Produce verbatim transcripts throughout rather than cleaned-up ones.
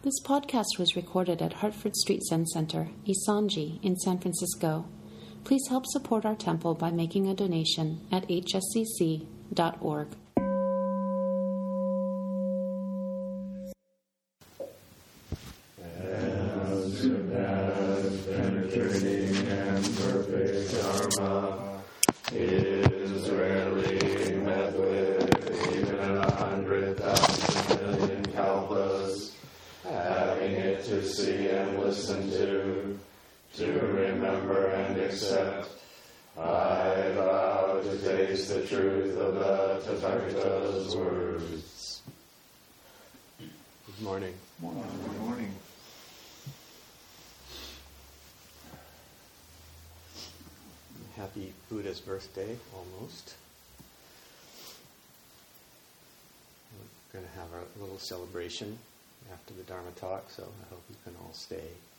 This podcast was recorded at Hartford Street Zen Center, Isanji, in San Francisco. Please help support our temple by making a donation at h s c c dot org. Penetrating and perfect Dharma is rarely met with even a hundred thousand million kalpas. Having it to see and listen to, to remember and accept, I vow to taste the truth of the Tathagata's words. Good morning. Morning. Good morning. Happy Buddha's birthday, almost. We're going to have our little celebration after the Dharma talk, so I hope you can all stay.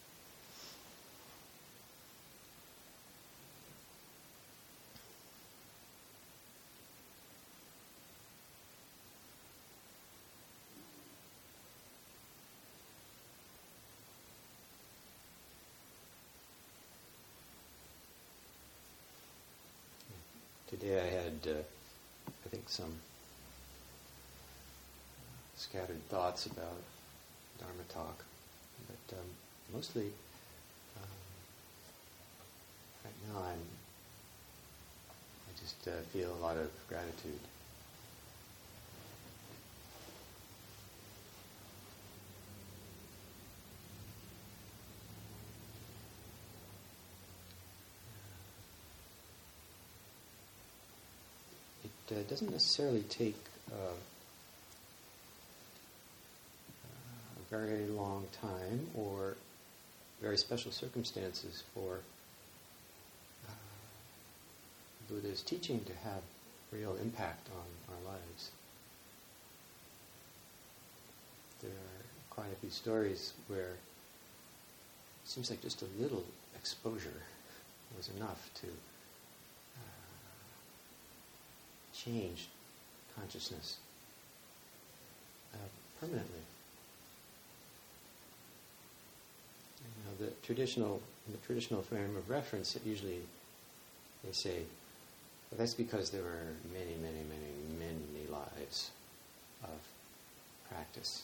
Today I had, uh, I think, some scattered thoughts about Dharma talk, but um, mostly um, right now I'm, I just uh, feel a lot of gratitude. It uh, doesn't necessarily take uh, a very long time or very special circumstances for uh, Buddha's teaching to have real impact on our lives. There are quite a few stories where it seems like just a little exposure was enough to change consciousness uh, permanently. You know, the traditional, in the traditional frame of reference, it usually they say, well, that's because there were many, many, many, many lives of practice.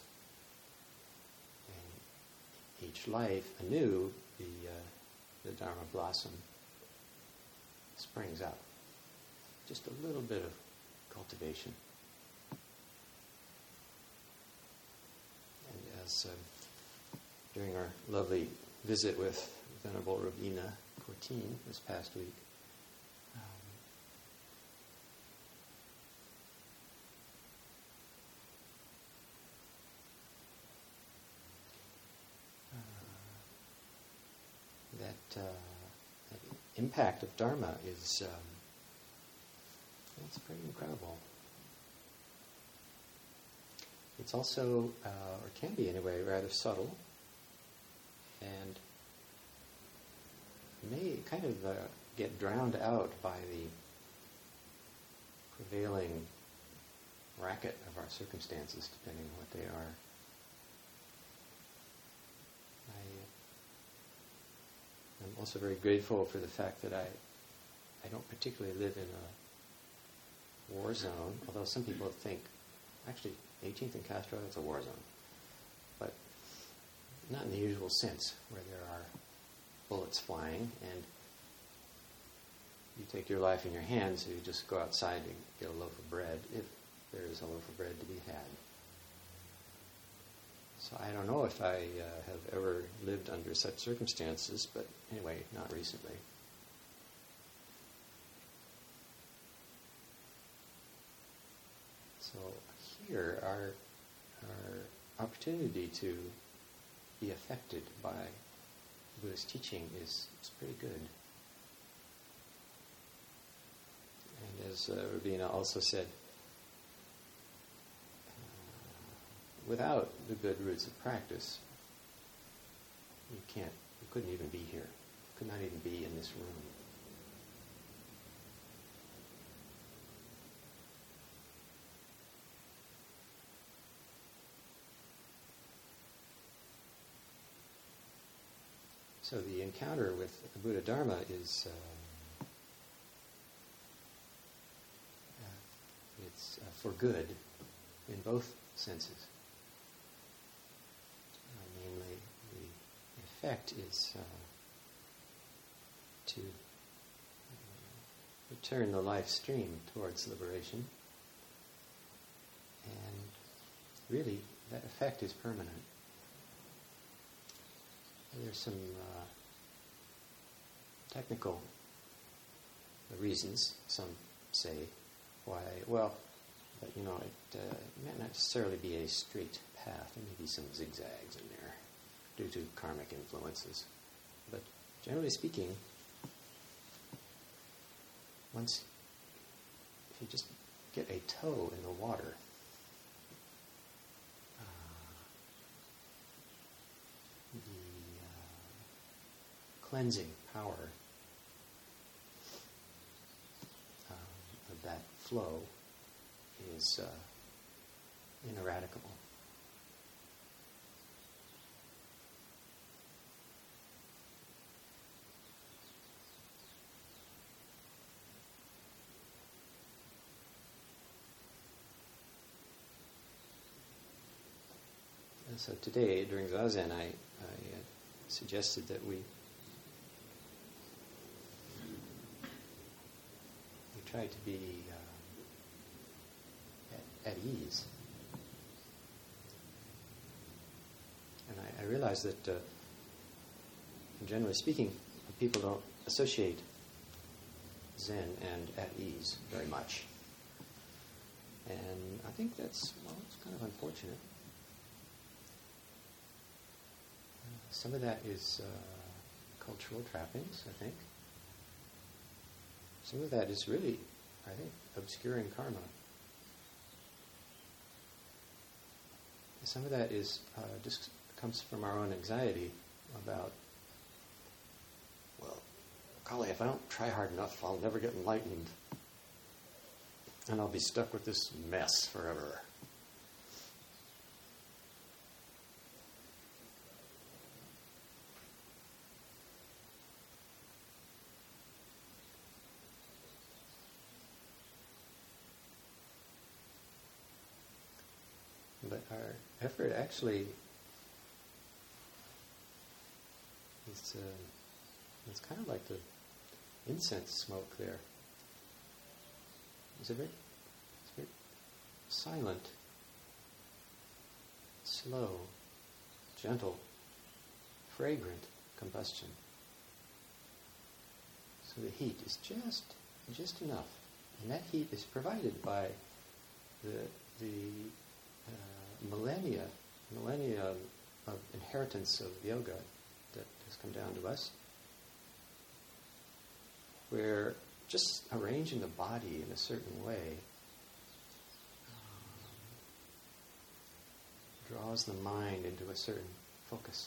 And each life anew, the uh, the Dharma blossom springs up. Just a little bit of cultivation. And as uh, during our lovely visit with Venerable Robina Courtine this past week, um, uh, that, uh, that impact of Dharma is um, it's pretty incredible. It's also, uh, or can be anyway, rather subtle, and may kind of uh, get drowned out by the prevailing racket of our circumstances, depending on what they are. I, I'm also very grateful for the fact that I, I don't particularly live in a war zone, although some people think, actually, eighteenth and Castro, that's a war zone. But not in the usual sense, where there are bullets flying, and you take your life in your hands, so you just go outside and get a loaf of bread, if there is a loaf of bread to be had. So I don't know if I uh, have ever lived under such circumstances, but anyway, not recently. So here, our, our opportunity to be affected by Buddha's teaching is, is pretty good. And as uh, Robina also said, uh, without the good roots of practice, you can't, you couldn't even be here. You could not even be in this room. So the encounter with the Buddha Dharma is uh, uh, it's uh, for good in both senses. Uh, namely, the effect is uh, to uh, return the life stream towards liberation, and really that effect is permanent. There's some uh, technical reasons, some say, why, well, but you know, it uh, may not necessarily be a straight path. There may be some zigzags in there due to karmic influences. But generally speaking, once, if you just get a toe in the water, cleansing power um, of that flow is uh, ineradicable. And so today, during Zazen, I, I uh, suggested that we try to be uh, at, at ease. And I, I realize that, uh, generally speaking, people don't associate Zen and at ease very much. And I think that's, well, it's kind of unfortunate. Uh, some of that is uh, cultural trappings, I think. Some of that is really, I think, obscuring karma. Some of that is uh, just comes from our own anxiety about, well, golly, if I don't try hard enough, I'll never get enlightened. And I'll be stuck with this mess forever. But our effort actually is, uh, it's kind of like the incense smoke there. It's a very, it's very silent, slow, gentle, fragrant combustion. So the heat is just, just enough. And that heat is provided by the, the, Uh, millennia, millennia of inheritance of yoga that has come down to us, where just arranging the body in a certain way um, draws the mind into a certain focus,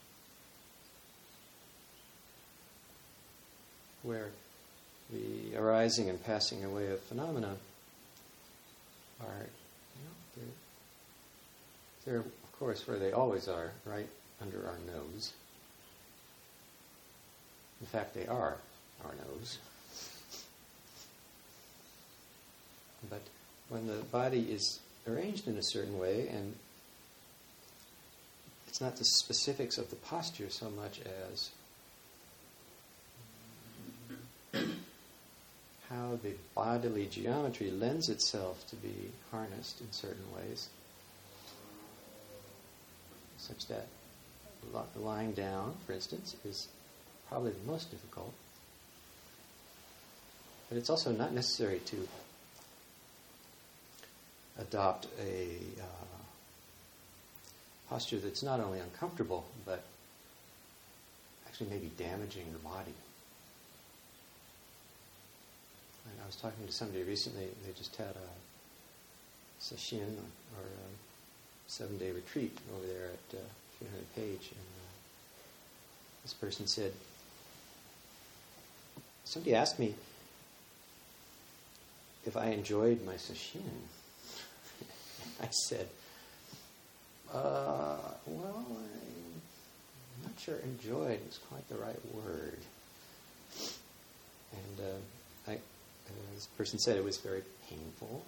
where the arising and passing away of phenomena are, you know, they're They're, of course, where they always are, right under our nose. In fact, they are our nose. But when the body is arranged in a certain way, and it's not the specifics of the posture so much as how the bodily geometry lends itself to be harnessed in certain ways, such that lying down, for instance, is probably the most difficult. But it's also not necessary to adopt a uh, posture that's not only uncomfortable, but actually maybe damaging the body. And I was talking to somebody recently, they just had a sesshin, or a seven-day retreat over there at uh, three hundred Page, and uh, this person said, somebody asked me if I enjoyed my sesshin. I said, uh, well, I'm not sure enjoyed is quite the right word. And uh, I, uh, this person said it was very painful.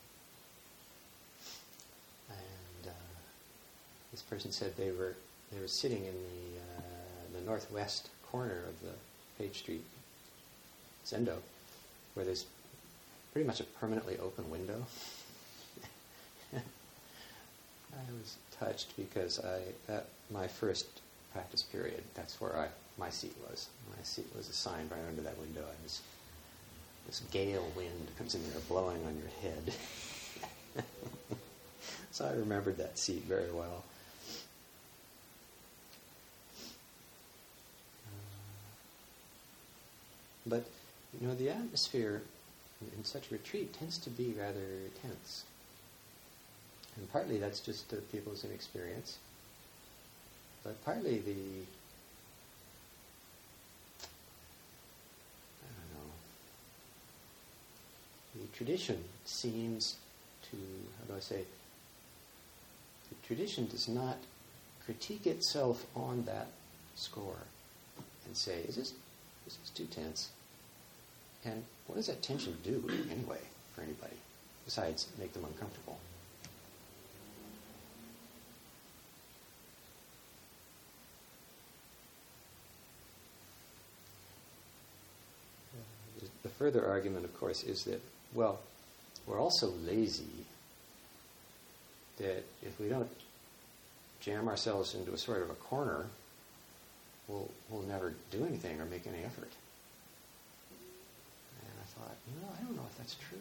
And uh, this person said they were they were sitting in the uh, the northwest corner of the Page Street Zendo, where there's pretty much a permanently open window. I was touched because I, at my first practice period, that's where I my seat was. My seat was assigned right under that window. And this, this gale wind comes in there blowing on your head. So I remembered that seat very well. But, you know, the atmosphere in such a retreat tends to be rather tense. And partly that's just uh, people's inexperience. But partly the, I don't know, the tradition seems to, how do I say, the tradition does not critique itself on that score and say, is this, this is too tense? And what does that tension do anyway for anybody, besides make them uncomfortable? The further argument, of course, is that, well, we're all so lazy that if we don't jam ourselves into a sort of a corner, we'll, we'll never do anything or make any effort. And I thought, you know, I don't know if that's true.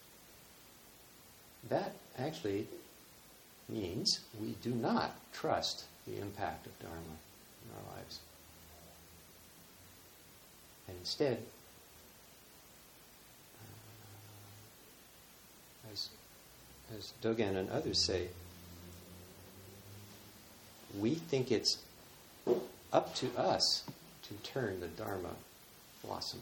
That actually means we do not trust the impact of Dharma in our lives. And instead, As, as Dogen and others say, we think it's up to us to turn the Dharma blossom.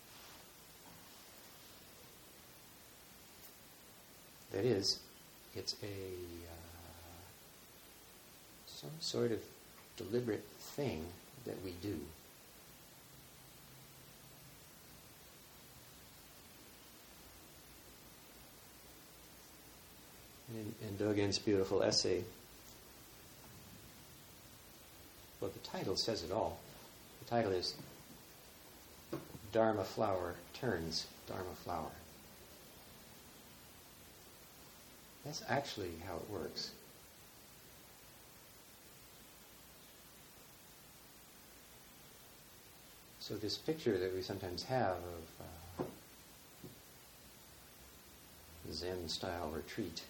That is, it's a uh, some sort of deliberate thing that we do. In, in Dogen's beautiful essay, well, the title says it all. The title is Dharma Flower Turns Dharma Flower. That's actually how it works. So this picture that we sometimes have of uh, Zen-style retreat,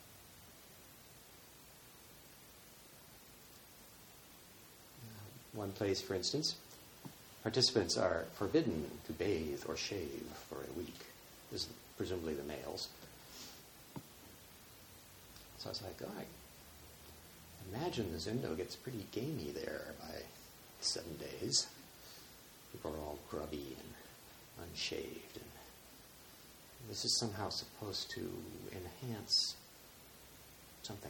one place, for instance, participants are forbidden to bathe or shave for a week. This is presumably the males. So I was like, oh, I imagine the Zendo gets pretty gamey there by seven days. People are all grubby and unshaved. And this is somehow supposed to enhance something.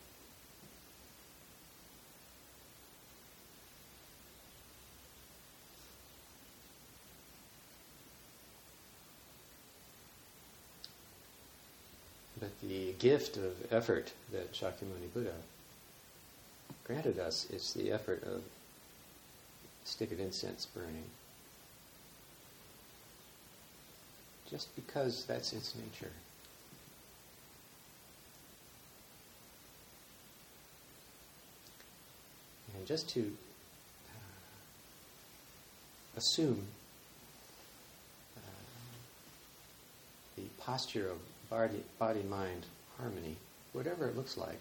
But the gift of effort that Shakyamuni Buddha granted us is the effort of a stick of incense burning. Just because that's its nature. And just to uh, assume uh, the posture of body, body-mind harmony, whatever it looks like,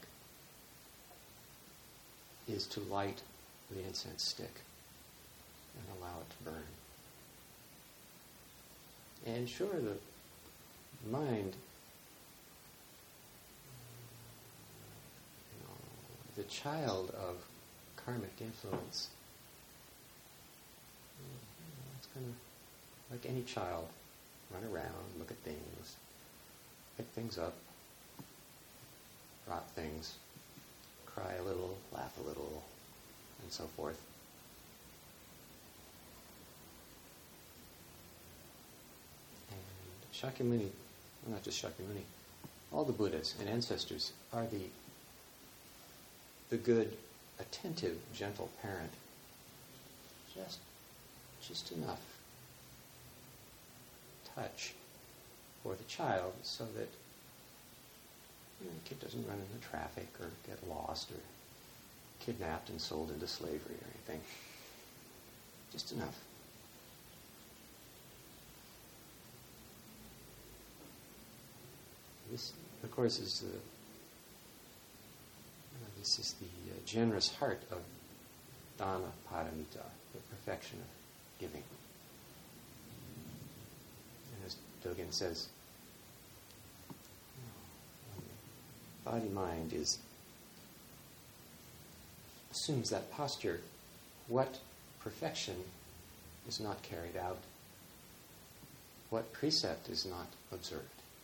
is to light the incense stick and allow it to burn. And sure, the mind, you know, the child of karmic influence, it's going to, like any child, run around, look at things, pick things up, drop things, cry a little, laugh a little, and so forth. Shakyamuni, well, not just Shakyamuni, all the Buddhas and ancestors are the the good, attentive, gentle parent. Just, just enough touch for the child so that you know, the kid doesn't run into traffic or get lost or kidnapped and sold into slavery or anything. Just enough. This, of course, is the uh, this is the uh, generous heart of Dana Paramita, the perfection of giving. And as Dogen says, body-mind is assumes that posture, what perfection is not carried out, what precept is not observed.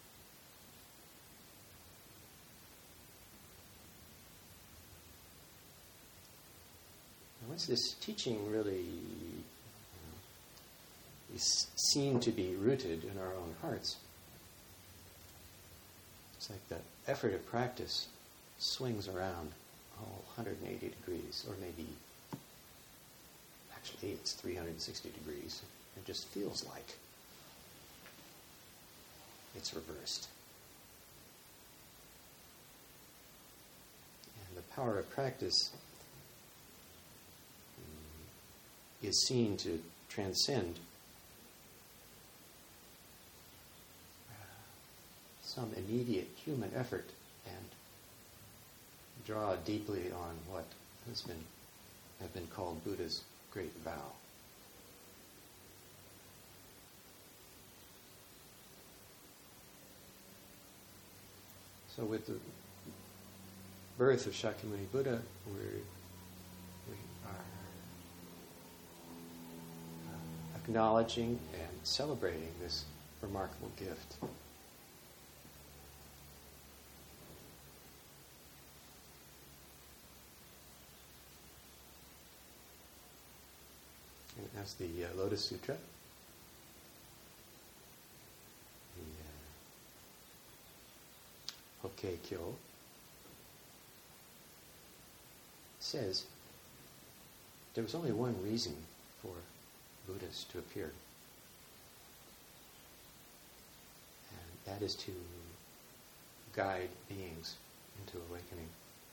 And once this teaching really you know, is seen to be rooted in our own hearts, it's like the effort of practice swings around oh, one hundred eighty degrees, or maybe, actually it's three hundred sixty degrees. It just feels like it's reversed. And the power of practice um, is seen to transcend some immediate human effort and draw deeply on what has been have been called Buddha's great vow. So with the birth of Shakyamuni Buddha, we're, we are uh, acknowledging and celebrating this remarkable gift. And that's the uh, Lotus Sutra. The uh, Hokkei Kyo says there was only one reason for Buddhas to appear, and that is to guide beings into awakening.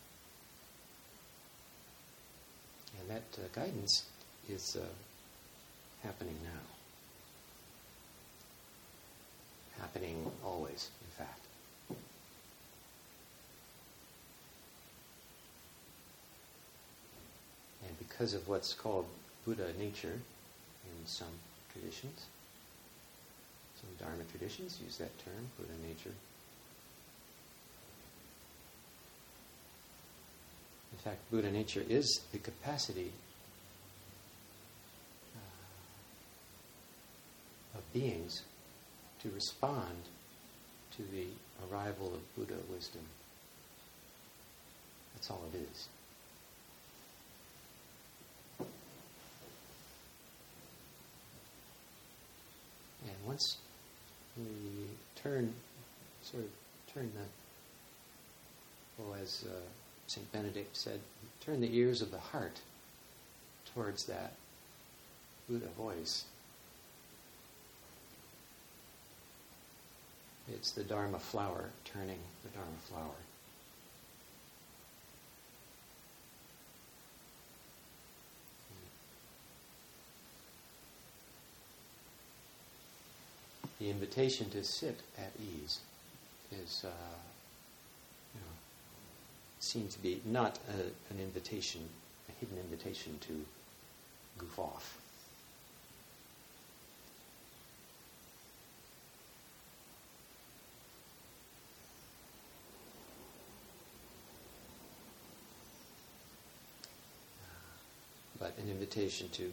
And that uh, guidance is uh, happening now. Happening always, in fact. And because of what's called Buddha nature in some traditions, some Dharma traditions use that term, Buddha nature. In fact, Buddha nature is the capacity of beings to respond to the arrival of Buddha wisdom. That's all it is. And once we turn, sort of turn the, well, as uh, Saint Benedict said, turn the ears of the heart towards that Buddha voice. It's the Dharma flower turning the Dharma flower. The invitation to sit at ease is, uh, you know, seems to be not a, an invitation, a hidden invitation to goof off. But an invitation to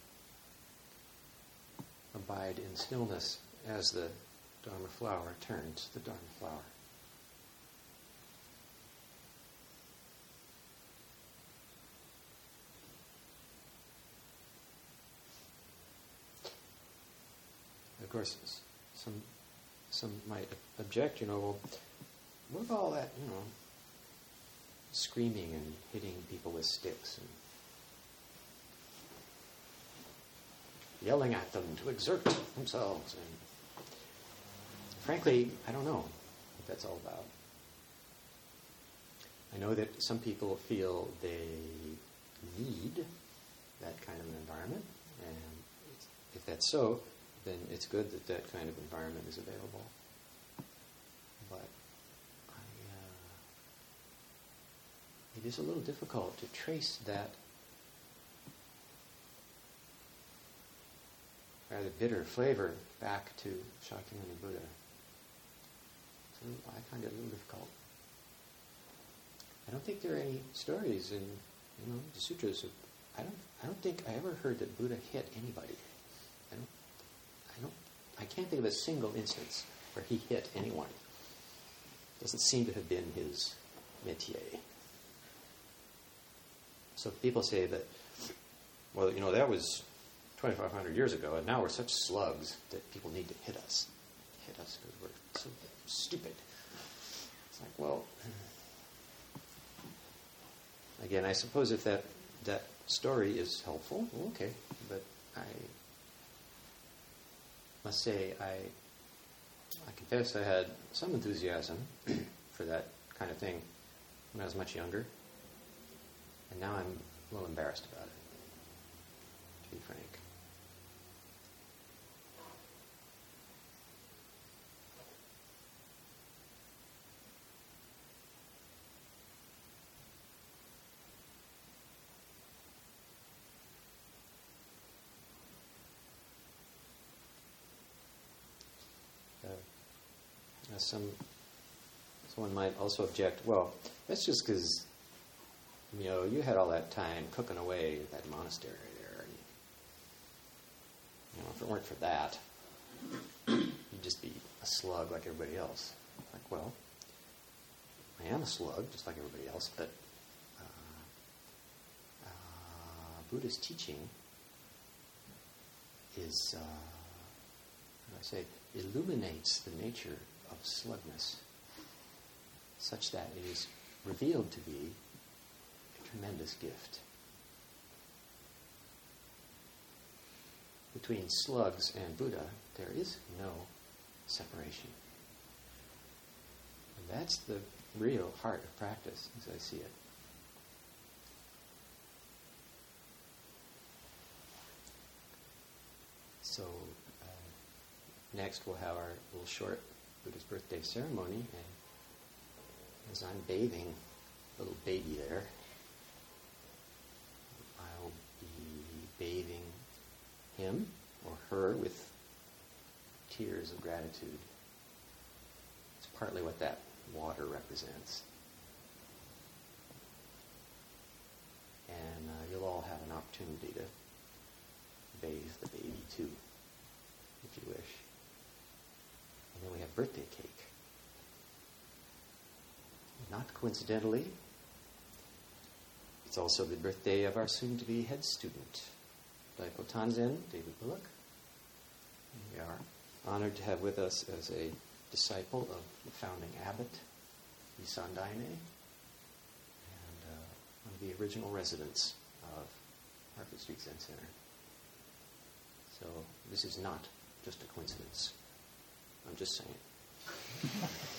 abide in stillness as the Dharma flower turns the Dharma flower. Of course, some some might object, you know, well, what about all that, you know, screaming and hitting people with sticks and yelling at them to exert themselves? And frankly, I don't know what that's all about. I know that some people feel they need that kind of an environment, and if that's so, then it's good that that kind of environment is available. But I, uh, it is a little difficult to trace that rather bitter flavor back to Shakyamuni Buddha. So I find it a little difficult. I don't think there are any stories in, you know, the sutras of, I don't I don't think I ever heard that Buddha hit anybody. I don't I don't I can't think of a single instance where he hit anyone. Doesn't seem to have been his métier. So people say that, well, you know, that was twenty-five hundred years ago, and now we're such slugs that people need to hit us. Hit us because we're so stupid. It's like, well, again, I suppose if that, that story is helpful, well, okay, but I must say I, I confess I had some enthusiasm for that kind of thing when I was much younger, and now I'm a little embarrassed about it, to be frank. Some someone might also object, well, that's just because, you know, you had all that time cooking away at that monastery there, and, you know, if it weren't for that, you'd just be a slug like everybody else. Like, well, I am a slug just like everybody else, but uh, uh, Buddha's teaching is, uh, how do I say, illuminates the nature of slugness, such that it is revealed to be a tremendous gift. Between slugs and Buddha, there is no separation. And that's the real heart of practice, as I see it. So, uh, next we'll have our little short Buddha's birthday ceremony, and as I'm bathing a little baby there, I'll be bathing him or her with tears of gratitude. It's partly what that water represents. And uh, you'll all have an opportunity to bathe the baby too, if you wish. And then we have birthday cake. Not coincidentally, it's also the birthday of our soon-to-be head student, Daipo Tanzen, David Bullock. And we are honored to have with us as a disciple of the founding abbot, Isan Daine, and uh, one of the original residents of Hartford Street Zen Center. So this is not just a coincidence. I'm just saying.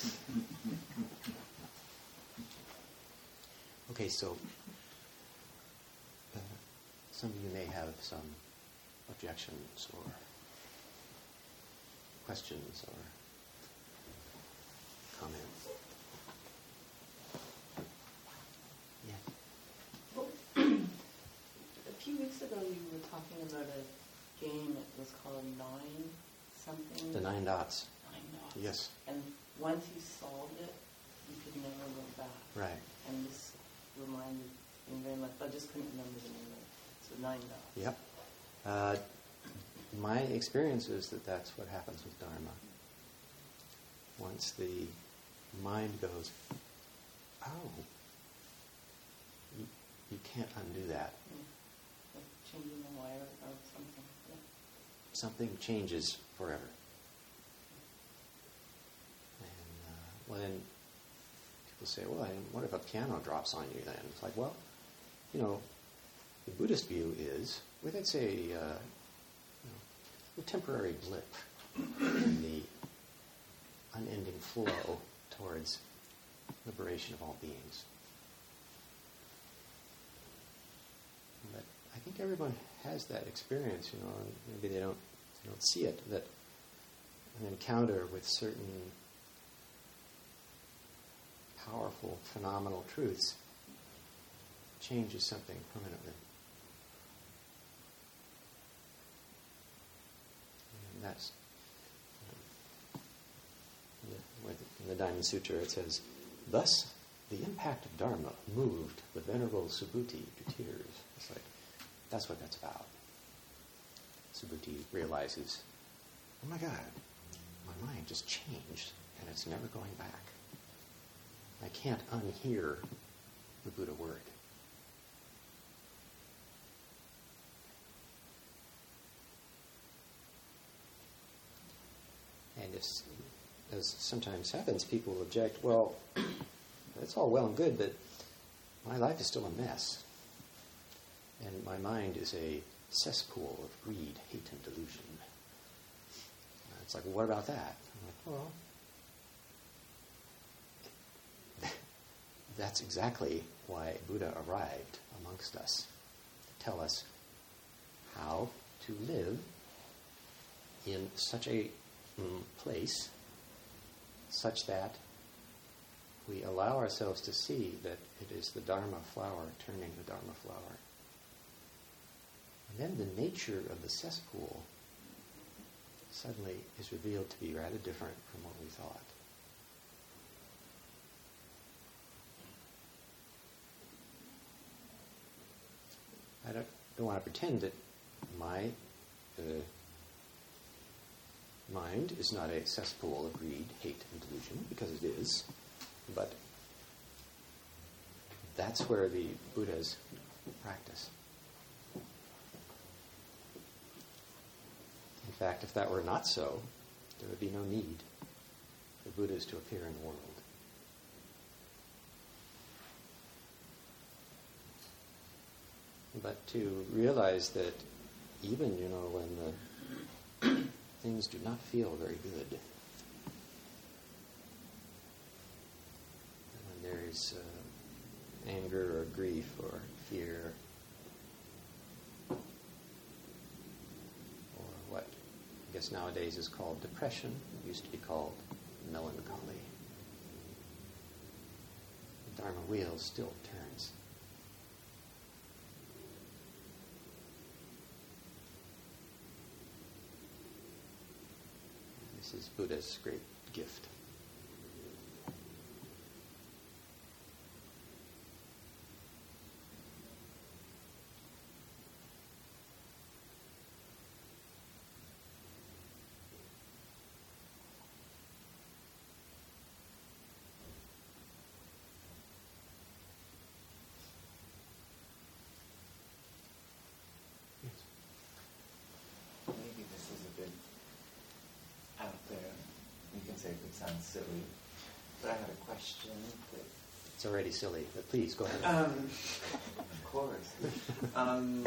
Okay, so uh, some of you may have some objections or questions or comments. Yeah. Well, a few weeks ago you were talking about a game that was called Nine something. The Nine Dots. Nine Dots. Yes. And once you solved it, you could never go back. Right. And this reminded me very much, but I just couldn't remember the name of it. So Nine Dots. Yep. Uh, my experience is that that's what happens with Dharma. Once the mind goes, oh, you, you can't undo that. Mm. Like changing the wire or something. Yeah. Something changes forever. well then people say, well, and what if a piano drops on you then? It's like, well, you know, the Buddhist view is, well, that's a, uh, you know, a temporary blip in the unending flow towards liberation of all beings. But I think everyone has that experience, you know, and maybe they don't, they don't see it, that an encounter with certain powerful, phenomenal truths changes something permanently. And that's, um, in, the, in the Diamond Sutra it says, thus the impact of Dharma moved the Venerable Subhuti to tears. It's like, that's what that's about. Subhuti realizes, oh my God, my mind just changed and it's never going back. I can't unhear the Buddha word. And if, as sometimes happens, people object, well, that's all well and good, but my life is still a mess. And my mind is a cesspool of greed, hate, and delusion. And it's like, well, what about that? I'm like, well, that's exactly why Buddha arrived amongst us, to tell us how to live in such a mm, place, such that we allow ourselves to see that it is the Dharma flower turning the Dharma flower. And then the nature of the cesspool suddenly is revealed to be rather different from what we thought. I don't, don't want to pretend that my uh, mind is not a cesspool of greed, hate, and delusion, because it is. But that's where the Buddhas practice. In fact, if that were not so, there would be no need for Buddhas to appear in the world. But to realize that even, you know, when the things do not feel very good, when there is uh, anger or grief or fear, or what I guess nowadays is called depression, it used to be called melancholy, the Dharma wheel still turns. This is Buddha's great gift. Maybe this is a bit out there. You can say it could sound silly, but I had a question that... It's already silly, but please, go ahead. Um, of course. Um,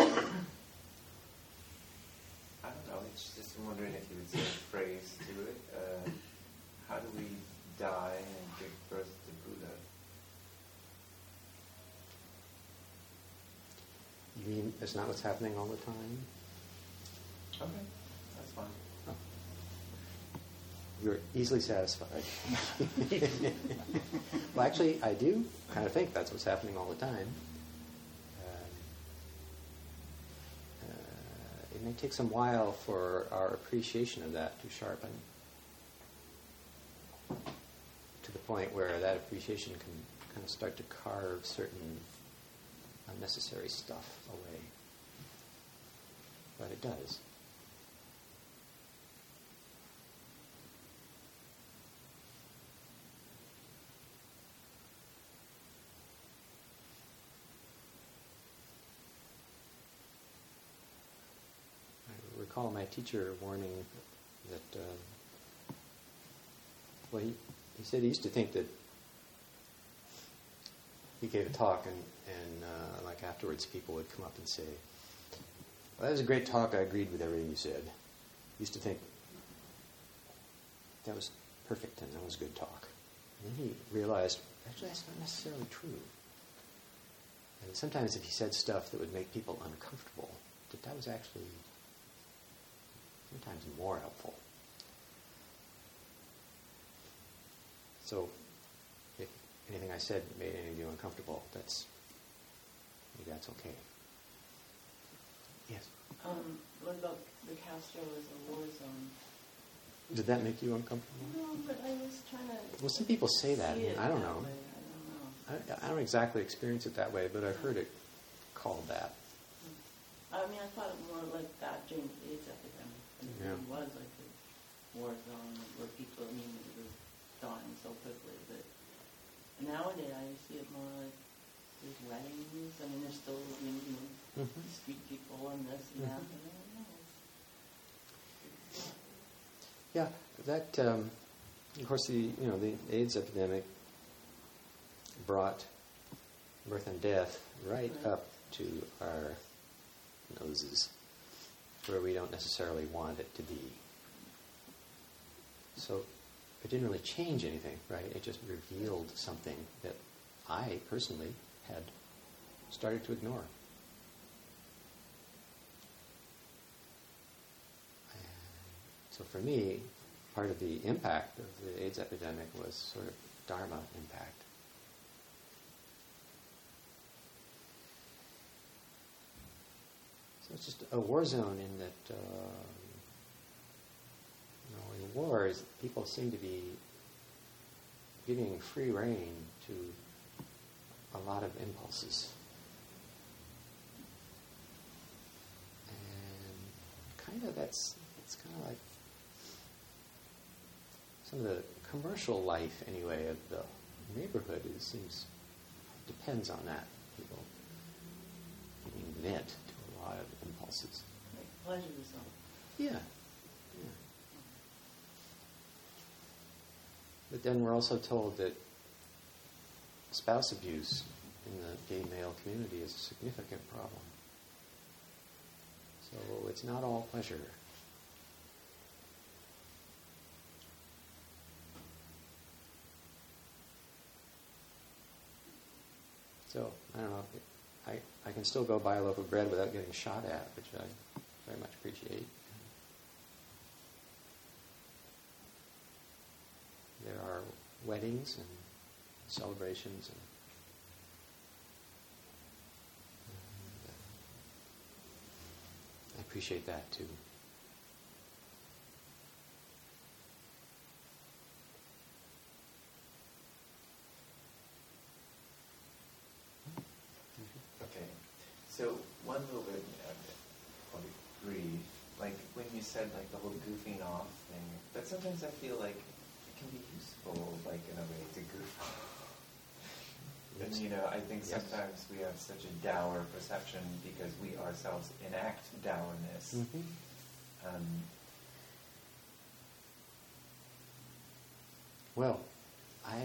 I don't know, it's just I'm wondering if you would say a phrase to it. Uh, how do we die and give birth to Buddha? You mean it's not what's happening all the time? Okay, that's fine. Oh. You're easily satisfied. Well, actually, I do kind of think that's what's happening all the time. Uh, uh, it may take some while for our appreciation of that to sharpen to the point where that appreciation can kind of start to carve certain unnecessary stuff away. But it does. I recall my teacher warning that, uh, well, he, he said he used to think that he gave a talk and, and uh, like afterwards people would come up and say, well, that was a great talk, I agreed with everything you said. He used to think that was perfect and that was a good talk. And then he realized, actually that's not necessarily true. And sometimes if he said stuff that would make people uncomfortable, that that was actually sometimes more helpful. So if anything I said made any of you uncomfortable, that's maybe that's okay. Yes? Um, what about the Castro as a war zone? Did that make you uncomfortable? No, but I was trying to... Well, some people say that. see it I don't that know. way. I don't know. I, I don't exactly experience it that way, but I've heard it called that. I mean, I thought it more like that during the AIDS epidemic. I mean, Yeah. It was like a war zone where people, I mean, it was dying so quickly. But nowadays, I see it more like there's weddings. I mean, there's still, you know, Mhm. street people and this and that. Mhm. But I don't know. It's, Yeah, that, um, of course, the you know the AIDS epidemic brought birth and death right Right. up to our noses, where we don't necessarily want it to be. So it didn't really change anything, right? It just revealed something that I personally had started to ignore. So for me, part of the impact of the AIDS epidemic was sort of Dharma impact. So it's just a war zone in that, um, you know, in wars, people seem to be giving free rein to a lot of impulses. And kind of that's, it's kind of like some of the commercial life, anyway, of the neighborhood, it seems, depends on that. People being led to a lot of impulses. like pleasure zone. Yeah. yeah. But then we're also told that spouse abuse in the gay male community is a significant problem. So it's not all pleasure. So, I don't know, I, I can still go buy a loaf of bread without getting shot at, which I very much appreciate. There are weddings and celebrations, and, and uh, I appreciate that too. Okay, so one little bit, uh, I'll agree, like when you said like the whole goofing off thing, but sometimes I feel like it can be useful, like in a way, to goof off. And you know, I think Yes. sometimes we have such a dour perception because we ourselves enact dourness. Mm-hmm. Um, Well, I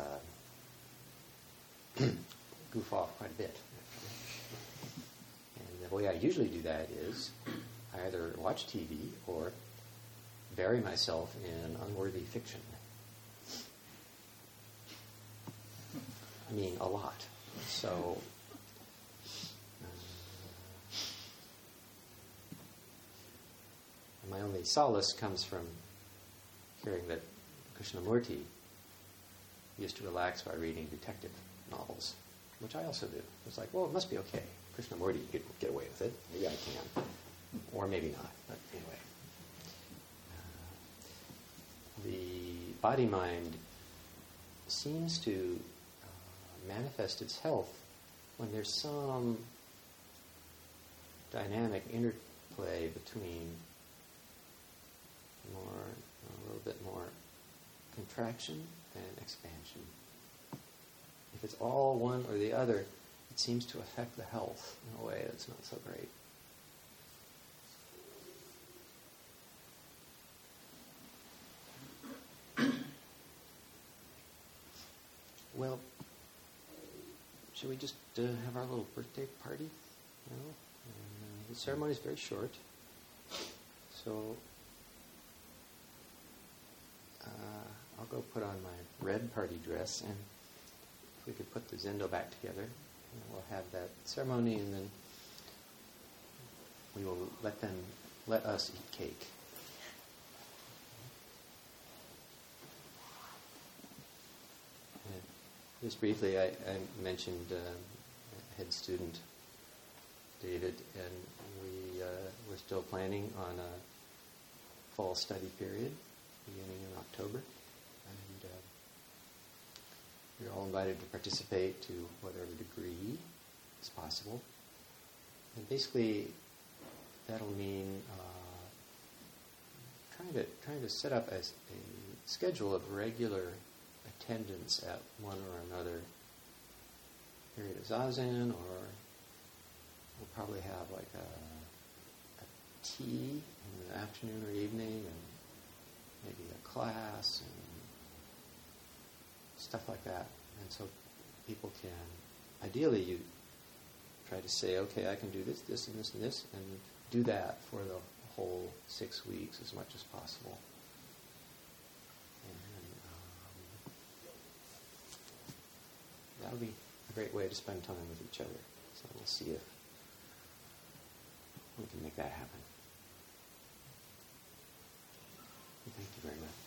uh, goof off quite a bit. And the way I usually do that is I either watch T V or bury myself in unworthy fiction. I mean, a lot. So, uh, my only solace comes from hearing that Krishnamurti used to relax by reading detective novels, which I also do. It's like, well, it must be okay. Krishnamurti could get away with it. Maybe I can. Or maybe not. But anyway. Uh, the body-mind seems to uh, manifest its health when there's some dynamic interplay between more, a little bit more contraction and expansion. If it's all one or the other, it seems to affect the health in a way that's not so great. well, should we just uh, have our little birthday party? You know, and, uh, the ceremony is very short, so uh, I'll go put on my red party dress, and if we could put the Zendo back together, and we'll have that ceremony, and then we will let them let us eat cake. And just briefly, I, I mentioned uh, head student David, and we uh, we're still planning on a fall study period beginning in October, and uh, you're all invited to participate to whatever degree is possible. And basically, that'll mean uh, trying to trying to set up a, a schedule of regular attendance at one or another period of Zazen, or we'll probably have like a, a tea in the afternoon or evening, and maybe a class and stuff like that. And so people can, ideally you try to say, okay, I can do this, this, and this, and this, and do that for the whole six weeks as much as possible. And um, that'll be a great way to spend time with each other. So we'll see if we can make that happen. Thank you very much.